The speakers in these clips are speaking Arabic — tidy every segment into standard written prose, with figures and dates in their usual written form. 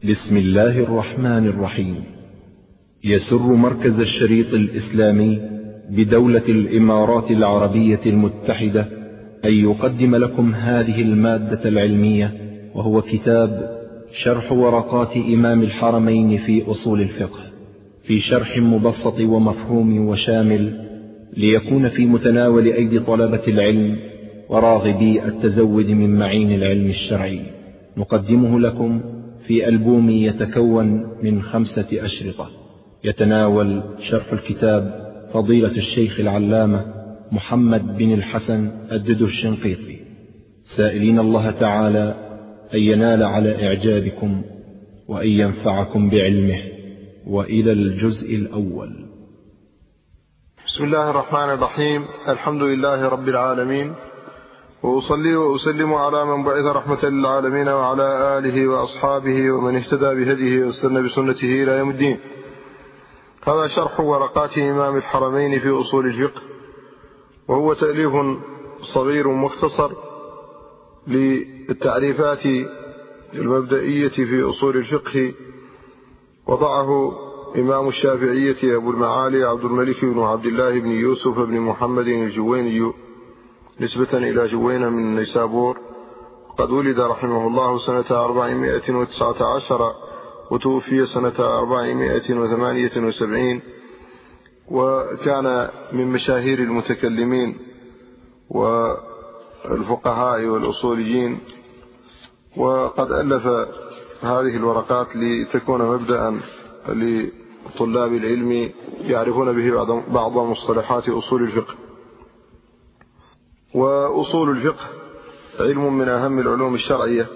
بسم الله الرحمن الرحيم. يسر مركز الشريط الإسلامي بدولة الإمارات العربية المتحدة أن يقدم لكم هذه المادة العلمية، وهو كتاب شرح ورقات إمام الحرمين في أصول الفقه، في شرح مبسط ومفهوم وشامل، ليكون في متناول أيدي طلبة العلم وراغبي التزود من معين العلم الشرعي. نقدمه لكم في ألبوم يتكون من 5 أشرطة، يتناول شرح الكتاب فضيلة الشيخ العلامة محمد بن الحسن الددو الشنقيطي، سائلين الله تعالى أن ينال على إعجابكم وأن ينفعكم بعلمه. وإلى الجزء الأول. بسم الله الرحمن الرحيم. الحمد لله رب العالمين، وأصلي وأسلم على من بعث رحمة للعالمين وعلى آله وأصحابه ومن اهتدى بهديه واستنى بسنته إلى يوم الدين. هذا شرح ورقات إمام الحرمين في أصول الفقه، وهو تأليف صغير مختصر للتعريفات المبدئية في أصول الفقه، وضعه إمام الشافعية أبو المعالي عبد الملك بن عبد الله بن يوسف بن محمد الجويني نسبة إلى جوينة من نيسابور. قد ولد رحمه الله سنة 419 وتوفي سنة 478، وكان من مشاهير المتكلمين والفقهاء والأصوليين، وقد ألف هذه الورقات لتكون مبدأ لطلاب العلم يعرفون به بعض مصطلحات أصول الفقه. وأصول الفقه علم من أهم العلوم الشرعية،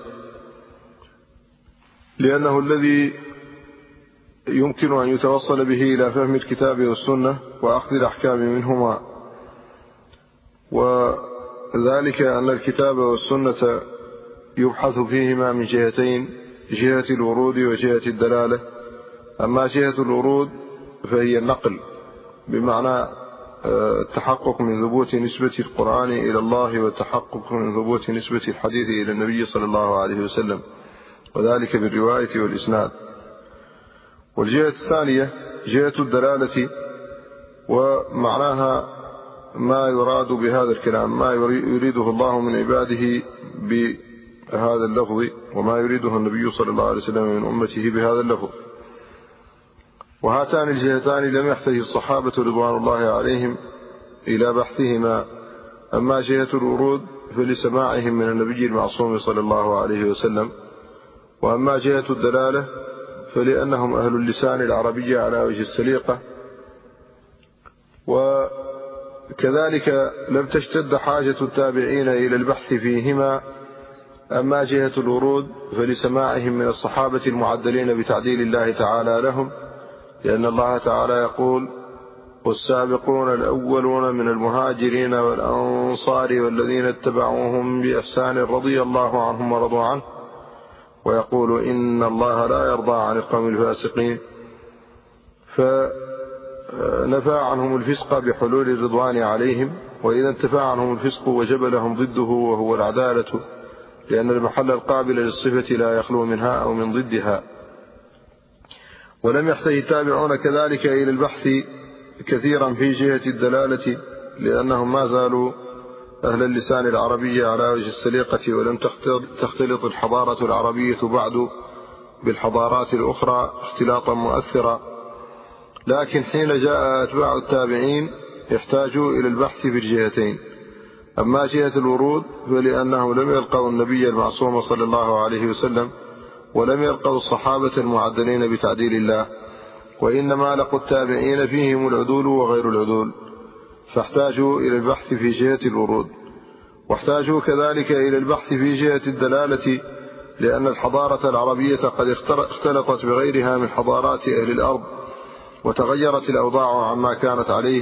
لأنه الذي يمكن أن يتوصل به إلى فهم الكتاب والسنة وأخذ الأحكام منهما، وذلك أن الكتاب والسنة يبحث فيهما من جهتين: جهة الورود وجهة الدلالة. أما جهة الورود فهي النقل، بمعنى التحقق من ثبوت نسبة القرآن إلى الله والتحقق من ثبوت نسبة الحديث إلى النبي صلى الله عليه وسلم، وذلك بالرواية والإسناد. والجهة الثانية جهة الدلالة، ومعناها ما يراد بهذا الكلام، ما يريده الله من عباده بهذا اللفظ، وما يريده النبي صلى الله عليه وسلم من أمته بهذا اللفظ. وهاتان الجهتان لم يحتج الصحابة رضوان الله عليهم إلى بحثهما. أما جهة الورود فلسماعهم من النبي المعصوم صلى الله عليه وسلم، وأما جهة الدلالة فلأنهم أهل اللسان العربي على وجه السليقة، وكذلك لم تشتد حاجة التابعين إلى البحث فيهما. أما جهة الورود فلسماعهم من الصحابة المعدلين بتعديل الله تعالى لهم، لأن الله تعالى يقول: والسابقون الأولون من المهاجرين والأنصار والذين اتبعوهم بإحسان رضي الله عنهم ورضوا عنه، ويقول: إن الله لا يرضى عن القوم الفاسقين. فنفى عنهم الفسق بحلول الرضوان عليهم، وإذا انتفى عنهم الفسق وجب لهم ضده وهو العدالة، لأن المحل القابل للصفة لا يخلو منها أو من ضدها. ولم يحتج التابعون كذلك إلى البحث كثيرا في جهة الدلالة، لأنهم ما زالوا أهل اللسان العربي على وجه السليقة، ولم تختلط الحضارة العربية بعد بالحضارات الأخرى اختلاطا مؤثرا. لكن حين جاء أتباع التابعين احتاجوا إلى البحث في الجهتين. أما جهة الورود فلأنهم لم يلقوا النبي المعصوم صلى الله عليه وسلم، ولم يلقوا الصحابة المعدلين بتعديل الله، وإنما لقوا التابعين فيهم العدول وغير العدول، فاحتاجوا إلى البحث في جهة الورود. واحتاجوا كذلك إلى البحث في جهة الدلالة، لأن الحضارة العربية قد اختلطت بغيرها من حضارات أهل الأرض، وتغيرت الأوضاع عما كانت عليه،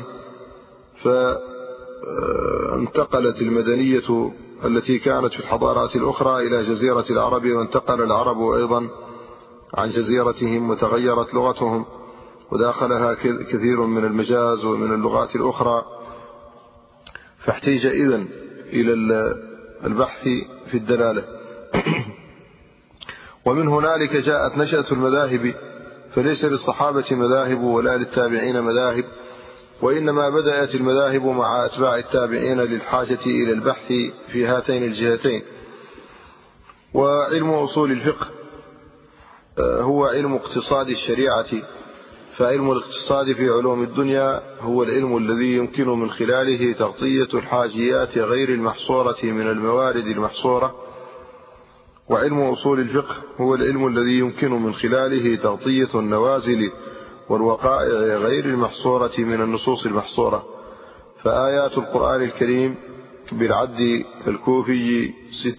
فانتقلت المدنية التي كانت في الحضارات الأخرى إلى جزيرة العرب، وانتقل العرب أيضا عن جزيرتهم، وتغيرت لغتهم وداخلها كثير من المجاز ومن اللغات الأخرى، فاحتاج إذن إلى البحث في الدلالة. ومن هنالك جاءت نشأة المذاهب، فليس للصحابة مذاهب ولا للتابعين مذاهب، وإنما بدأت المذاهب مع أتباع التابعين للحاجة إلى البحث في هاتين الجهتين. وعلم أصول الفقه هو علم اقتصاد الشريعة، فعلم الاقتصاد في علوم الدنيا هو العلم الذي يمكن من خلاله تغطية الحاجيات غير المحصورة من الموارد المحصورة، وعلم أصول الفقه هو العلم الذي يمكن من خلاله تغطية النوازل والوقائع غير المحصورة من النصوص المحصورة. فآيات القرآن الكريم بالعد الكوفي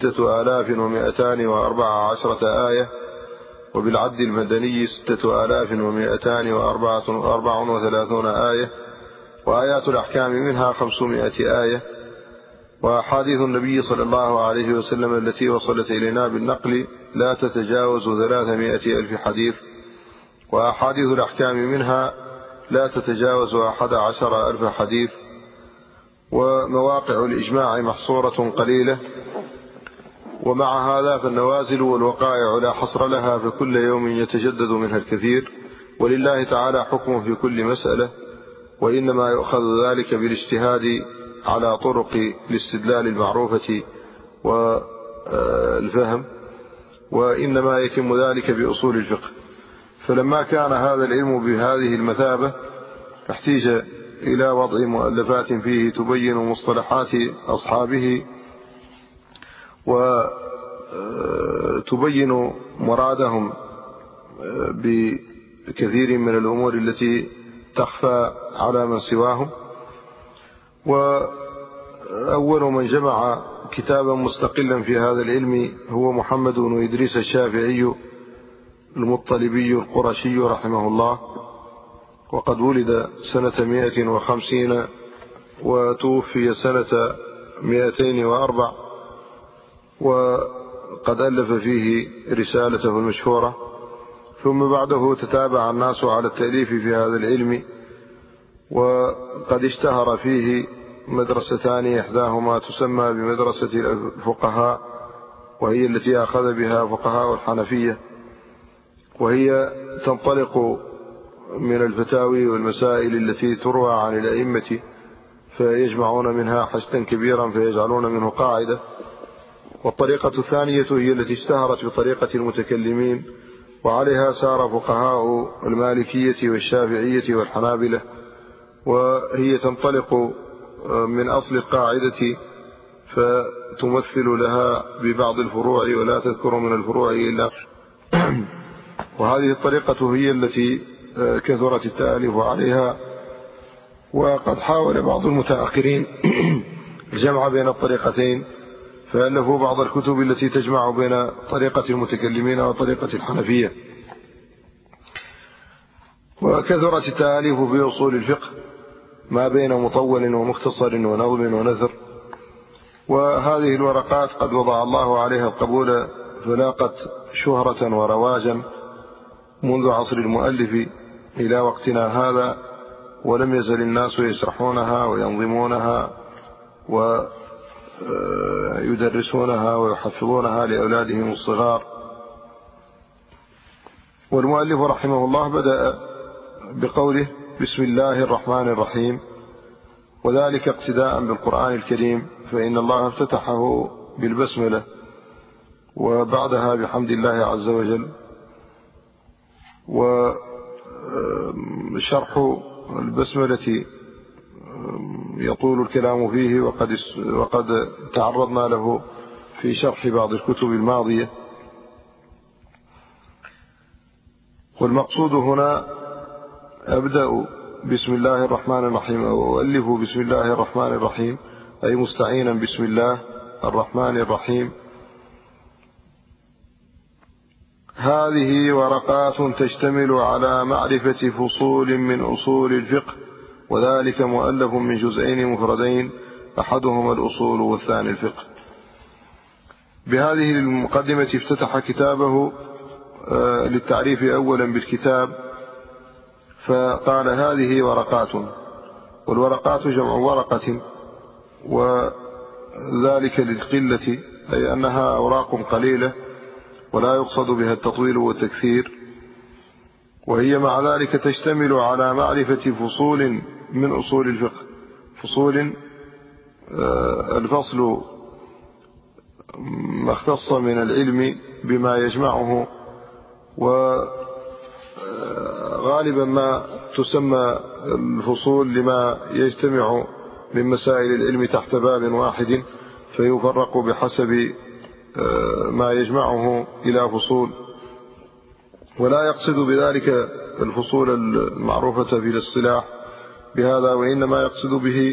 6214 آية، وبالعد المدني 6234 آية، وآيات الأحكام منها 500 آية، وأحاديث النبي صلى الله عليه وسلم التي وصلت إلينا بالنقل لا تتجاوز 300,000 حديث، وأحاديث الأحكام منها لا تتجاوز 11,000 حديث، ومواقع الإجماع محصورة قليلة. ومع هذا فالنوازل والوقائع لا حصر لها، فكل يوم يتجدد منها الكثير، ولله تعالى حكم في كل مسألة، وإنما يؤخذ ذلك بالاجتهاد على طرق الاستدلال المعروفة والفهم، وإنما يتم ذلك بأصول الفقه. فلما كان هذا العلم بهذه المثابة احتاج إلى وضع مؤلفات فيه تبين مصطلحات أصحابه وتبين مرادهم بكثير من الأمور التي تخفى على من سواهم. وأول من جمع كتابا مستقلا في هذا العلم هو محمد بن إدريس الشافعي المطلبي القرشي رحمه الله، وقد ولد سنة 150 وتوفي سنة 204، وقد ألف فيه رسالته المشهورة. ثم بعده تتابع الناس على التأليف في هذا العلم، وقد اشتهر فيه مدرستان، إحداهما تسمى بمدرسة الفقهاء، وهي التي أخذ بها فقهاء الحنفية، وهي تنطلق من الفتاوي والمسائل التي تروى عن الأئمة، فيجمعون منها حشدا كبيرا فيجعلون منه قاعدة. والطريقة الثانية هي التي اشتهرت بطريقة المتكلمين، وعليها سار فقهاء المالكية والشافعية والحنابلة، وهي تنطلق من أصل القاعدة فتمثل لها ببعض الفروع ولا تذكر من الفروع إلا وهذه الطريقة هي التي كثرت التأليف عليها. وقد حاول بعض المتأخرين الجمع بين الطريقتين، فألفوا بعض الكتب التي تجمع بين طريقة المتكلمين وطريقة الحنفية، وكثرت التأليف في أصول الفقه ما بين مطول ومختصر ونظم ونثر. وهذه الورقات قد وضع الله عليها القبول، فلاقت شهرة ورواجا منذ عصر المؤلف إلى وقتنا هذا، ولم يزل الناس يشرحونها وينظمونها ويدرسونها ويحفظونها لأولادهم الصغار. والمؤلف رحمه الله بدأ بقوله بسم الله الرحمن الرحيم، وذلك اقتداء بالقرآن الكريم، فإن الله افتتحه بالبسملة وبعدها بحمد الله عز وجل. وشرح البسملة يطول الكلام فيه، وقد تعرضنا له في شرح بعض الكتب الماضية. والمقصود هنا أبدأ بسم الله الرحمن الرحيم، أو أؤلف بسم الله الرحمن الرحيم، أي مستعينا بسم الله الرحمن الرحيم. هذه ورقات تشتمل على معرفة فصول من أصول الفقه، وذلك مؤلف من جزئين مفردين، أحدهما الأصول والثاني الفقه. بهذه المقدمة افتتح كتابه للتعريف أولا بالكتاب، فقال هذه ورقات، والورقات جمع ورقة، وذلك للقلة، أي أنها أوراق قليلة، ولا يقصد بها التطويل والتكثير، وهي مع ذلك تشتمل على معرفة فصول من أصول الفقه. فصول الفصل ما اختص من العلم بما يجمعه، وغالبا ما تسمى الفصول لما يجتمع من مسائل العلم تحت باب واحد، فيفرق بحسب ما يجمعه إلى فصول، ولا يقصد بذلك الفصول المعروفة في الاصطلاح بهذا، وإنما يقصد به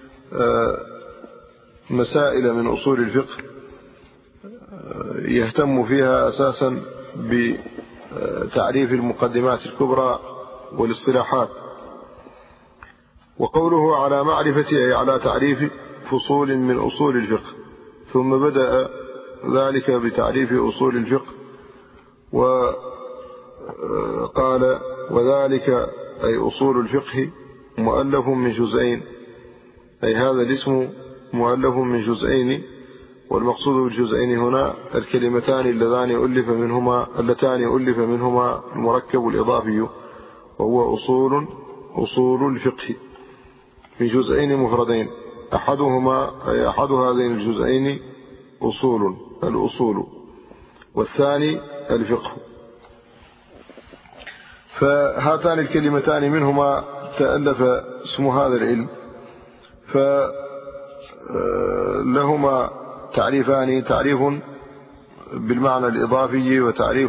مسائل من أصول الفقه يهتم فيها أساسا بتعريف المقدمات الكبرى والاصطلاحات. وقوله على معرفة أي على تعريف فصول من أصول الفقه، ثم بدأ ذلك بتعريف أصول الفقه وقال وذلك أي أصول الفقه مؤلف من جزئين، أي هذا الاسم مؤلف من جزئين، والمقصود بالجزئين هنا الكلمتان اللتان ألف منهما المركب الإضافي، وهو أصول الفقه في جزئين مفردين، أحدهما أي أحد هذين الجزئين الأصول، والثاني الفقه. فهاتان الكلمتان منهما تألف اسم هذا العلم، فلهما تعريفان، تعريف بالمعنى الإضافي وتعريف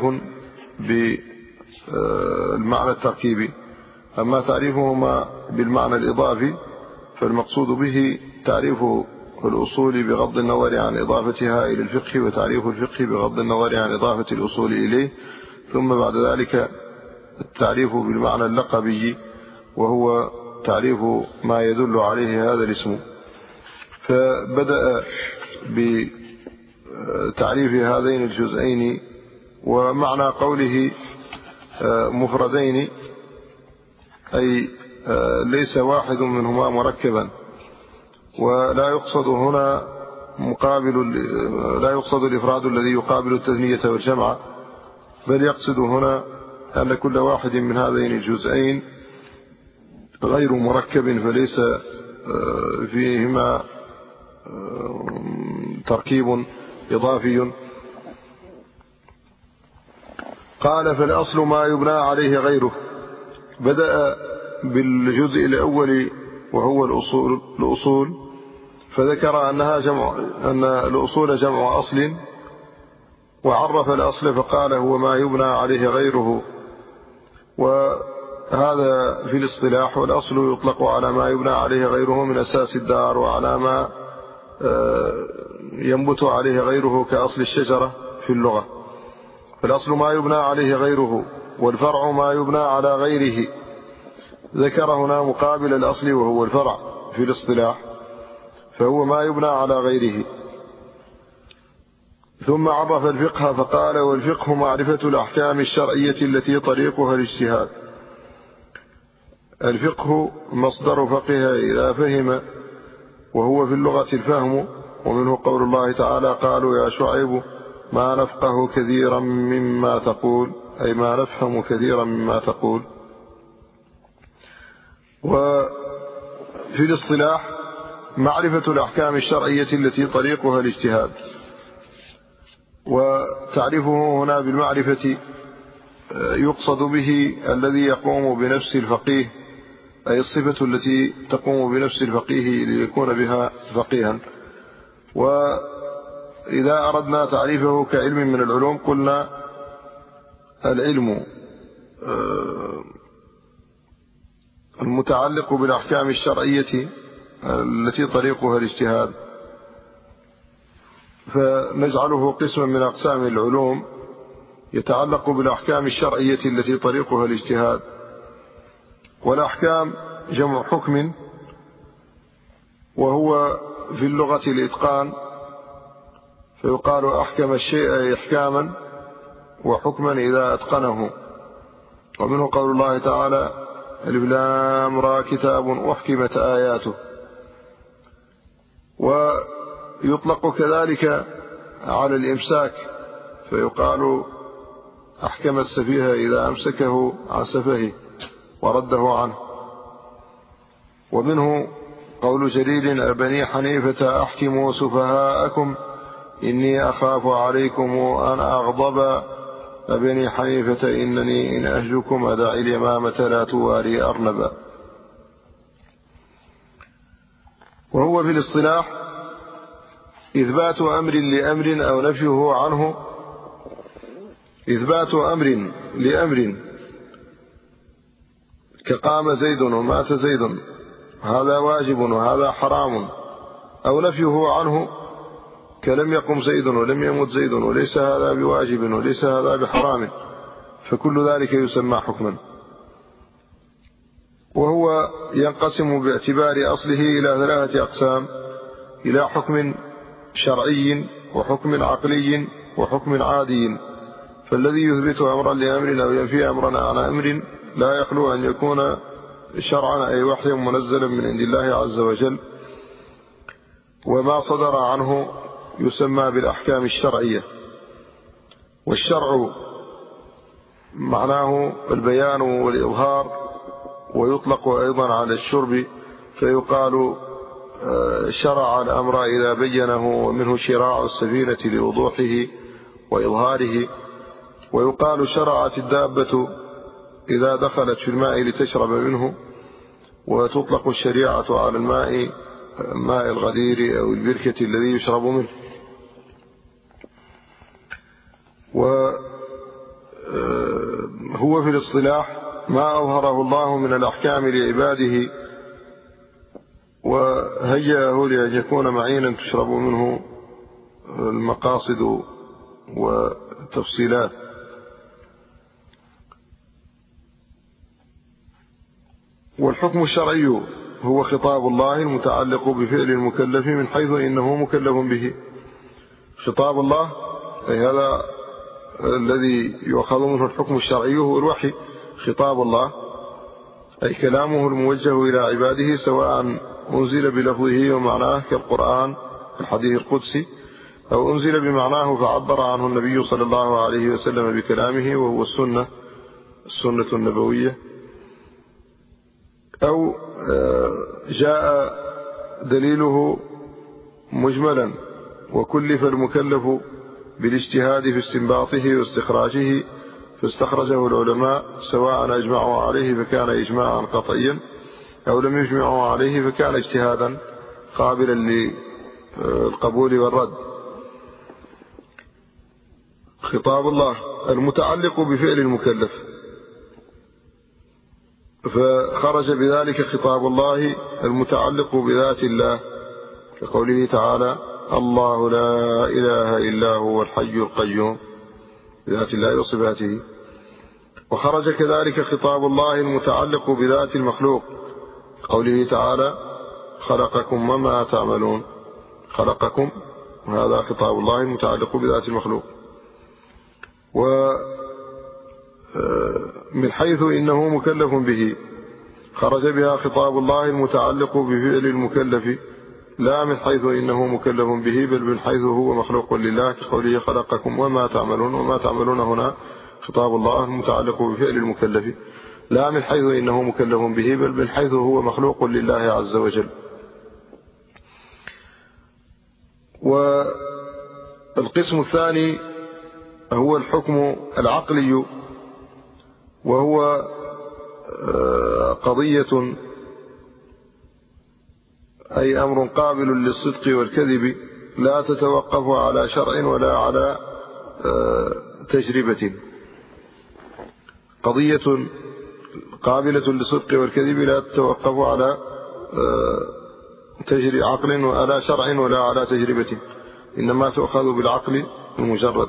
بالمعنى التركيبي. أما تعريفهما بالمعنى الإضافي فالمقصود به تعريف الأصول بغض النظر عن إضافتها إلى الفقه، وتعريف الفقه بغض النظر عن إضافة الأصول إليه، ثم بعد ذلك التعريف بالمعنى اللقبي، وهو تعريف ما يدل عليه هذا الاسم. فبدأ بتعريف هذين الجزئين، ومعنى قوله مفردين أي ليس واحد منهما مركبا، ولا يقصد هنا لا يقصد الإفراد الذي يقابل التثنية والجمع، بل يقصد هنا أن كل واحد من هذين الجزئين غير مركب، فليس فيهما تركيب إضافي. قال فالأصل ما يبنى عليه غيره. بدأ بالجزء الأول وهو الأصول، فذكر أن الأصول جمع أصل، وعرف الأصل فقال هو ما يبنى عليه غيره، وهذا في الاصطلاح. والأصل يطلق على ما يبنى عليه غيره من أساس الدار، وعلى ما ينبت عليه غيره كأصل الشجرة في اللغة. فالأصل ما يبنى عليه غيره، والفرع ما يبنى على غيره. ذكر هنا مقابل الأصل وهو الفرع في الاصطلاح، فهو ما يبنى على غيره. ثم عرف الفقه فقال والفقه معرفة الأحكام الشرعية التي طريقها الاجتهاد. الفقه مصدر فقه إذا فهم، وهو في اللغة الفهم، ومنه قول الله تعالى قالوا يا شعيب ما نفقه كثيرا مما تقول، أي ما نفهم كثيرا مما تقول. وفي الاصطلاح معرفة الأحكام الشرعية التي طريقها الاجتهاد، وتعرفه هنا بالمعرفة يقصد به الذي يقوم بنفس الفقيه، أي الصفة التي تقوم بنفس الفقيه ليكون بها فقيها. وإذا أردنا تعريفه كعلم من العلوم قلنا العلم المتعلق بالأحكام الشرعية التي طريقها الاجتهاد، فنجعله قسما من أقسام العلوم يتعلق بالأحكام الشرعية التي طريقها الاجتهاد. والأحكام جمع حكم، وهو في اللغة الإتقان، فيقال أحكم الشيء إحكاما، وحكما إذا أتقنه. ومنه قول الله تعالى ألف لام را كتاب أحكمت آياته. ويطلق كذلك على الإمساك فيقال أحكم السفيه إذا أمسكه عن سفهه ورده عنه. ومنه قول جرير: أبني حنيفة أحكموا سفهاءكم إني أخاف عليكم أن أغضب. أبني حنيفة إنني إن أهجكم أداعي اليمامة لا تواري أرنبا. وهو في الاصطلاح إثبات أمر لأمر أو نفيه عنه. إثبات أمر لأمر كقام زيد ومات زيد هذا واجب وهذا حرام، أو نفيه عنه كلم يقم زيد ولم يمت زيد وليس هذا بواجب وليس هذا بحرام، فكل ذلك يسمى حكما. وهو ينقسم باعتبار أصله إلى 3 أقسام: إلى حكم شرعي وحكم عقلي وحكم عادي. فالذي يثبت أمرا لأمر أو ينفي أمرا عن أمر لا يخلو أن يكون شرعا أي وحي منزلا من عند الله عز وجل، وما صدر عنه يسمى بالأحكام الشرعية. والشرع معناه البيان والإظهار، ويطلق أيضا على الشرب، فيقال شرع الأمر إذا بينه، ومنه شراع السفينة لوضوحه وإظهاره. ويقال شرعت الدابة إذا دخلت في الماء لتشرب منه. وتطلق الشريعة على ماء الغدير أو البركة الذي يشرب منه. وهو في الاصطلاح ما أظهره الله من الأحكام لعباده وهيأه لأن يكون معينا تشرب منه المقاصد والتفصيلات. والحكم الشرعي هو خطاب الله المتعلق بفعل المكلف من حيث إنه مكلف به. خطاب الله أي هذا الذي يؤخذ منه الحكم الشرعي هو الوحي. خطاب الله أي كلامه الموجه إلى عباده، سواء أنزل بلفظه ومعناه كالقرآن الحديث القدسي، أو أنزل بمعناه فعبر عنه النبي صلى الله عليه وسلم بكلامه وهو السنة النبوية، أو جاء دليله مجملا وكلف المكلف بالاجتهاد في استنباطه واستخراجه فاستخرجه العلماء، سواء أجمعوا عليه فكان إجماعا قطعيا أو لم يجمعوا عليه فكان اجتهادا قابلا للقبول والرد. خطاب الله المتعلق بفعل المكلف، فخرج بذلك خطاب الله المتعلق بذات الله كقوله تعالى: الله لا إله إلا هو الحي القيوم، بذات الله وصفاته. وخرج كذلك خطاب الله المتعلق بذات المخلوق قوله تعالى: خلقكم وما تعملون. خلقكم هذا خطاب الله المتعلق بذات المخلوق. ومن حيث إنه مكلف به خرج بها خطاب الله المتعلق بفعل المكلف، لا من حيث إنه مكلف به، بل من حيث هو مخلوق لله كقوله: خلقكم وما تعملون. وما تعملون هنا خطاب الله المتعلق بفعل المكلف، لا من حيث إنه مكلف به، بل من حيث هو مخلوق لله عز وجل. والقسم الثاني هو الحكم العقلي، وهو قضية أي أمر قابل للصدق والكذب، لا تتوقف على شرع ولا على تجربة. قضية قابلة للصدق والكذب لا تتوقف على عقل ولا شرع ولا على تجربة، إنما تؤخذ بالعقل المجرد.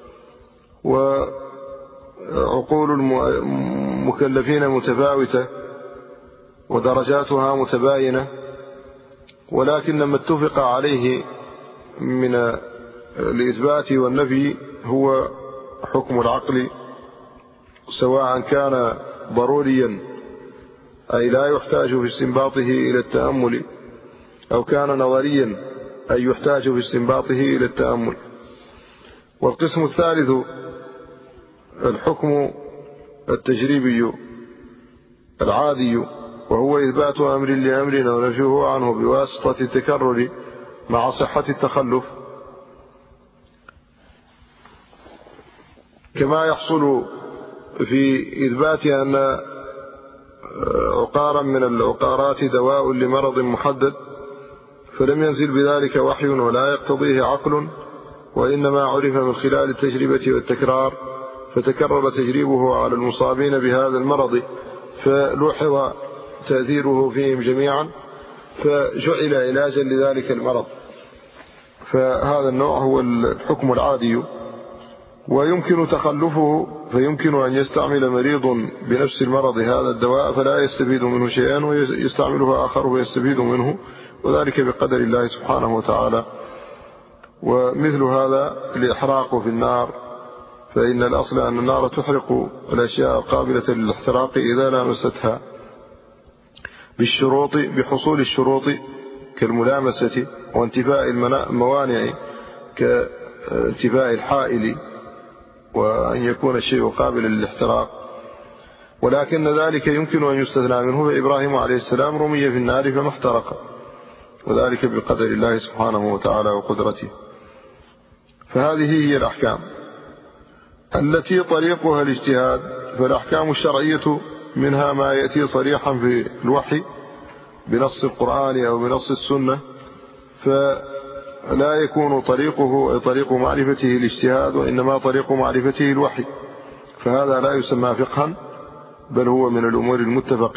وعقول المكلفين متفاوتة ودرجاتها متباينة، ولكن ما اتفق عليه من الإثبات والنفي هو حكم العقل، سواء كان ضروريا أي لا يحتاج في استنباطه إلى التأمل، أو كان نظريا أي يحتاج في استنباطه إلى التأمل. والقسم الثالث الحكم التجريبي العادي، وهو إثبات أمر لأمر أو نفيه عنه بواسطة التكرر مع صحة التخلف، كما يحصل في إثبات أن عقارا من العقارات دواء لمرض محدد، فلم ينزل بذلك وحي ولا يقتضيه عقل، وإنما عرف من خلال التجربة والتكرار، فتكرر تجريبه على المصابين بهذا المرض فلوحظ تأثيره فيهم جميعا فجعل علاجا لذلك المرض. فهذا النوع هو الحكم العادي، ويمكن تخلفه، فيمكن أن يستعمل مريض بنفس المرض هذا الدواء فلا يستفيد منه شيئا، ويستعمله آخر ويستفيد منه، وذلك بقدر الله سبحانه وتعالى. ومثل هذا الإحراق في النار، فإن الأصل أن النار تحرق الأشياء قابلة للاحتراق إذا لامستها بالشروط، بحصول الشروط كالملامسة وانتفاء الموانع كانتفاء الحائل، وأن يكون الشيء قابلا للاحتراق. ولكن ذلك يمكن أن يستثنى منه، فإبراهيم عليه السلام رمي في النار فما احترق، وذلك بقدر الله سبحانه وتعالى وقدرته. فهذه هي الأحكام التي طريقها الاجتهاد. فالأحكام الشرعية منها ما يأتي صريحا في الوحي بنص القرآن أو بنص السنة، فلا يكون طريقه طريق معرفته الاجتهاد، وإنما طريق معرفته الوحي، فهذا لا يسمى فقها، بل هو من الأمور المتفق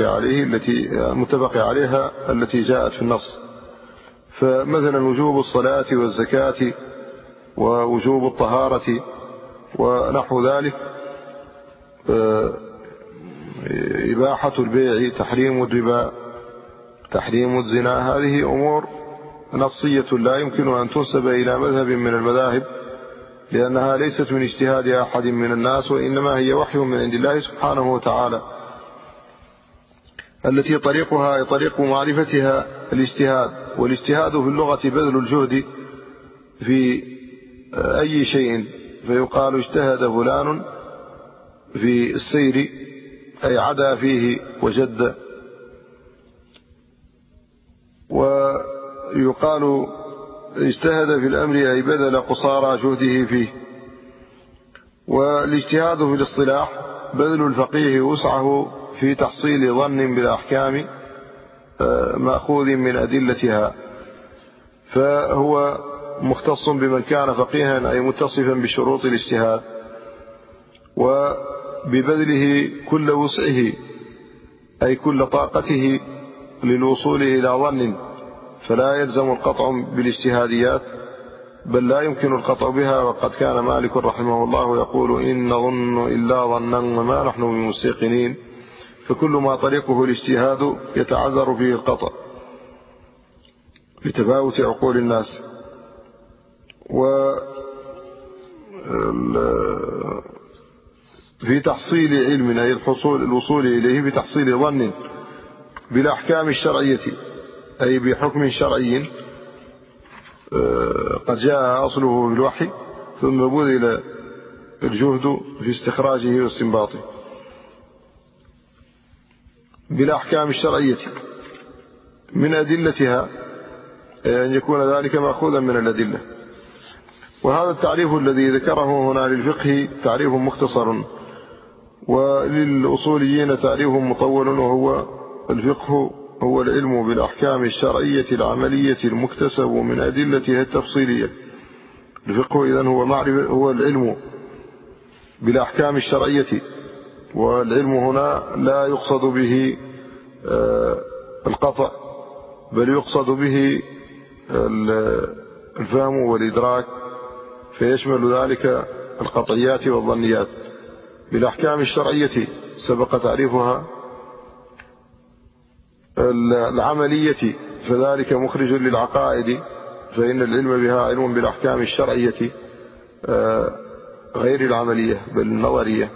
عليها التي جاءت في النص. فمثلا وجوب الصلاة والزكاة ووجوب الطهارة ونحو ذلك، إباحة البيع، تحريم الربا، تحريم الزنا، هذه أمور نصية لا يمكن أن تنسب إلى مذهب من المذاهب، لأنها ليست من اجتهاد أحد من الناس، وإنما هي وحي من عند الله سبحانه وتعالى، التي طريقها طريق معرفتها الاجتهاد. والاجتهاد في اللغة بذل الجهد في أي شيء، فيقال اجتهد فلان في السير، أي عدا فيه وجد. ويقال اجتهد في الأمر، أي بذل قصارى جهده فيه. والاجتهاد في الاصطلاح بذل الفقيه وسعه في تحصيل ظن بالأحكام مأخوذ من أدلتها، فهو مختص بمن كان فقيها، أي متصفا بشروط الاجتهاد، وببذله كل وسعه، أي كل طاقته للوصول إلى ظن، فلا يلزم القطع بالاجتهاديات، بل لا يمكن القطع بها. وقد كان مالك رحمه الله يقول: إن نظن إلا ظنا وما نحن بمستيقنين. فكل ما طريقه الاجتهاد يتعذر فيه القطع لتفاوت عقول الناس. في تحصيل علم، أي الوصول إليه بتحصيل ظن بالأحكام الشرعية، أي بحكم شرعي قد جاء أصله بالوحي، ثم بذل الجهد في استخراجه واستنباطه بالأحكام الشرعية من أدلتها، أن يكون ذلك مأخوذا من الأدلة. وهذا التعريف الذي ذكره هنا للفقه تعريف مختصر، وللأصوليين تعريف مطول، وهو: الفقه هو العلم بالأحكام الشرعية العملية المكتسب من أدلتها التفصيلية. الفقه إذن هو العلم بالأحكام الشرعية، والعلم هنا لا يقصد به القطع، بل يقصد به الفهم والإدراك، فيشمل ذلك القطعيات والظنيات. بالأحكام الشرعية سبق تعريفها العملية، فذلك مخرج للعقائد، فإن العلم بها علم بالأحكام الشرعية غير العملية بل النظرية.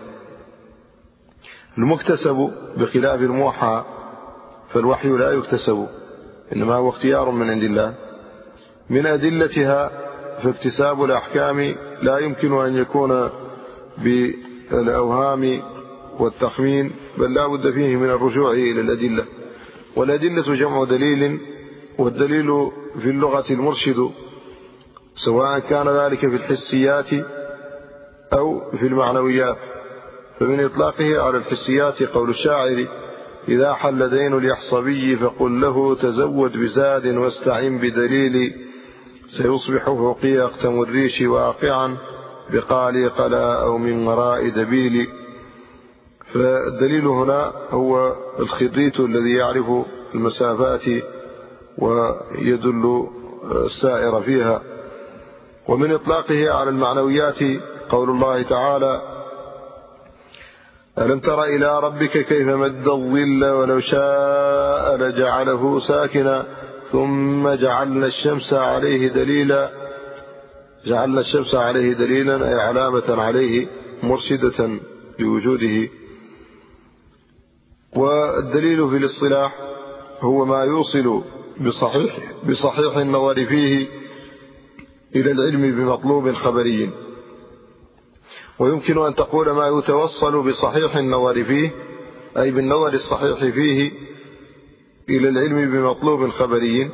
المكتسب بخلاف الموحى، فالوحي لا يكتسب، إنما هو اختيار من عند الله. من أدلتها فاكتساب الأحكام لا يمكن أن يكون بالأوهام والتخمين، بل لا بد فيه من الرجوع إلى الأدلة، والأدلة جمع دليل، والدليل في اللغة المرشد، سواء كان ذلك في الحسيات أو في المعنويات. فمن إطلاقه على الحسيات قول الشاعر: إذا حل دين اليحصبي فقل له تزود بزاد واستعن بدليل، سيصبح فوقي أقتم الريش واقعا بقالي قلا أو من وراء دبيل. فالدليل هنا هو الخريط الذي يعرف المسافات ويدل السائر فيها. ومن إطلاقه على المعنويات قول الله تعالى: ألم تر إلى ربك كيف مد الظل ولو شاء لجعله ساكنا ثم جعلنا الشمس عليه دليلا. جعلنا الشمس عليه دليلا أي علامة عليه مرشدة لوجوده. والدليل في الاصطلاح هو ما يوصل بصحيح النظر فيه إلى العلم بمطلوب خبري. ويمكن أن تقول ما يتوصل بصحيح النظر فيه أي بالنظر الصحيح فيه إلى العلم بمطلوب خبري.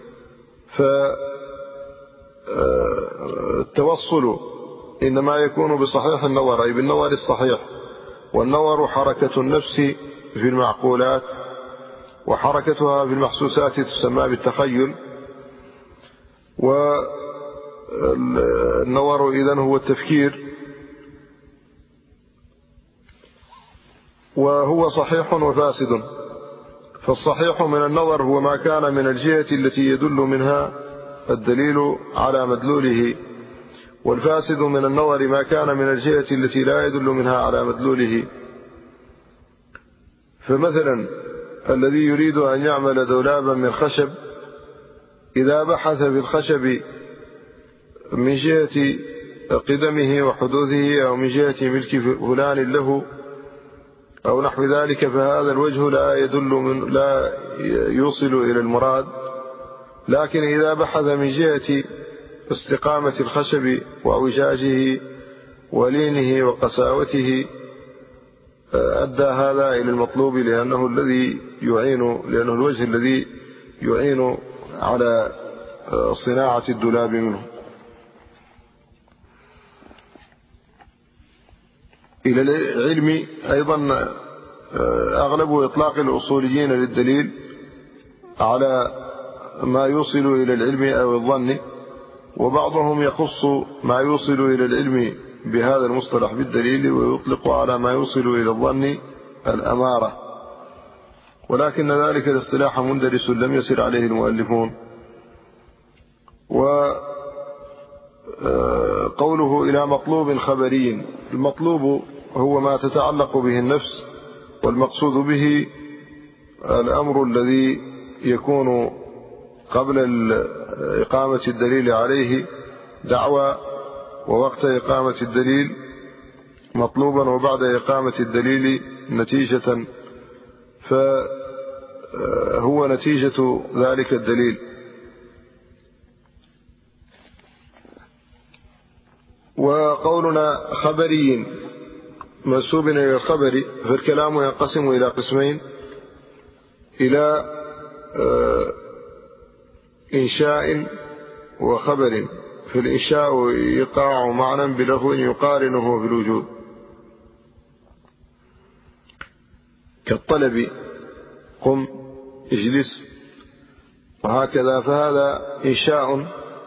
فالتوصل إنما يكون بصحيح النظر أي بالنظر الصحيح، والنظر حركة النفس في المعقولات، وحركتها في المحسوسات تسمى بالتخيل. والنظر إذن هو التفكير، وهو صحيح وفاسد. فالصحيح من النظر هو ما كان من الجهة التي يدل منها الدليل على مدلوله، والفاسد من النظر ما كان من الجهة التي لا يدل منها على مدلوله. فمثلا الذي يريد أن يعمل دولابا من خشب، إذا بحث في الخشب من جهة قدمه وحدوثه أو من جهة ملك فلان له أو نحو ذلك، فهذا الوجه لا يوصل إلى المراد. لكن إذا بحث من جهة استقامة الخشب وأوجاجه ولينه وقساوته أدى هذا إلى المطلوب، لأنه الوجه الذي يعين على صناعة الدولاب منه. إلى العلم أيضا أغلب إطلاق الأصوليين للدليل على ما يوصل إلى العلم أو الظن، وبعضهم يخص ما يوصل إلى العلم بهذا المصطلح بالدليل، ويطلق على ما يوصل إلى الظن الأمارة. ولكن ذلك الاصطلاح مندرس لم يسر عليه المؤلفون. وقوله إلى مطلوب خبري، المطلوب هو ما تتعلق به النفس، والمقصود به الأمر الذي يكون قبل إقامة الدليل عليه دعوى، ووقت إقامة الدليل مطلوبا، وبعد إقامة الدليل نتيجة، فهو نتيجة ذلك الدليل. وقولنا خبري منسوب إلى الخبر، فالكلام ينقسم إلى قسمين: إلى إنشاء وخبر. فالإنشاء يقع معنى بلفظ يقارنه بالوجود، كالطلب قم اجلس وهكذا، فهذا إنشاء،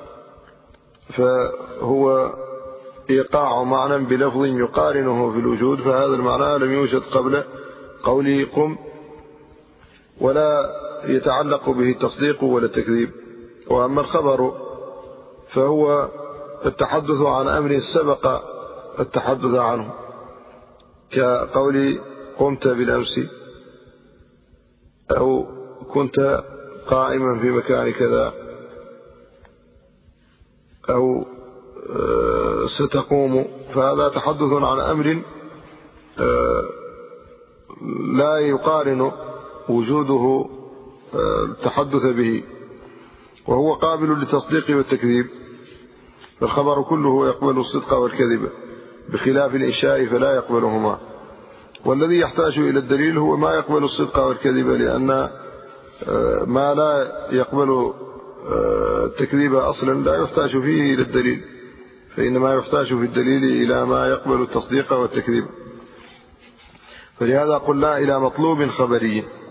فهو إيقاع معنى بلفظ يقارنه في الوجود، فهذا المعنى لم يوجد قبل قوله قم، ولا يتعلق به التصديق ولا التكذيب. وأما الخبر فهو التحدث عن أمر سبق التحدث عنه، كقول قمت بالأمس، أو كنت قائما في مكان كذا، أو ستقوم. فهذا تحدث عن أمر لا يقارن وجوده التحدث به، وهو قابل للتصديق والتكذيب. فالخبر كله يقبل الصدق والكذب، بخلاف الإنشاء فلا يقبلهما. والذي يحتاج إلى الدليل هو ما يقبل الصدق والكذب، لأن ما لا يقبل التكذيب أصلا لا يحتاج فيه إلى الدليل، فإنما يحتاج في الدليل إلى ما يقبل التصديق والتكذيب. فلهذا قلنا إلى مطلوب خبري.